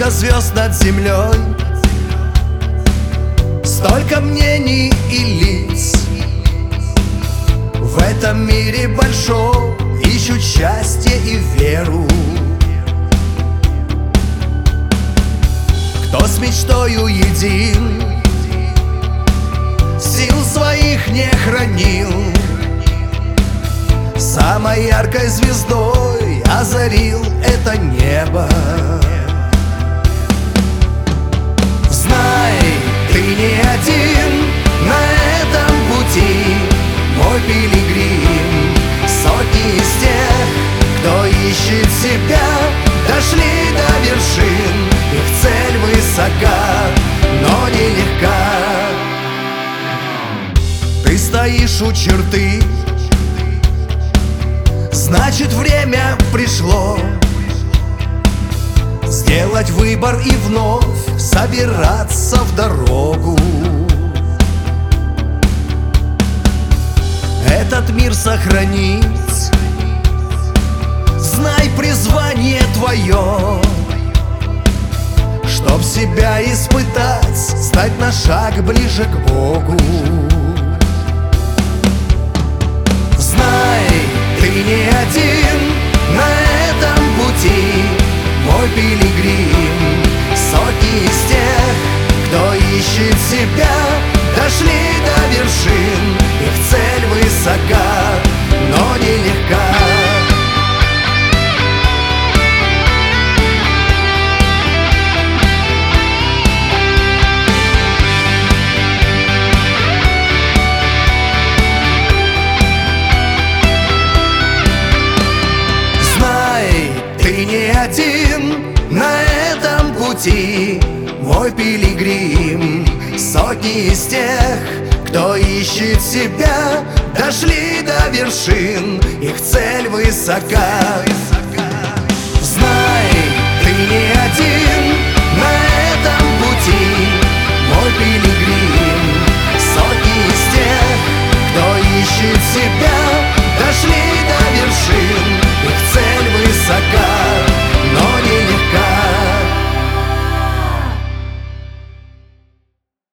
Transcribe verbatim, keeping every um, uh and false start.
Столько звезд над землей, столько мнений и лиц. В этом мире большом ищут счастье и веру. Кто с мечтою един, сил своих не хранил, самой яркой звездой озарил это небо. Знай, ты не один на этом пути, мой пилигрим. Сотни из тех, кто ищет себя, дошли до вершин. Их цель высока, но нелегка. Ты стоишь у черты, значит, время пришло сделать выбор и вновь собираться в дорогу. Этот мир сохранить, знай призвание твое, чтоб себя испытать, стать на шаг ближе к Богу. Знай, ты не один на этом пути, мой пилигрим. Сотни из тех, кто ищет себя, дошли до вершин. Их цель высока, но нелегка. Знай, ты не один на этом пути, мой пилигрим. Сотни из тех, кто ищет себя, дошли до вершин. Их цель высока.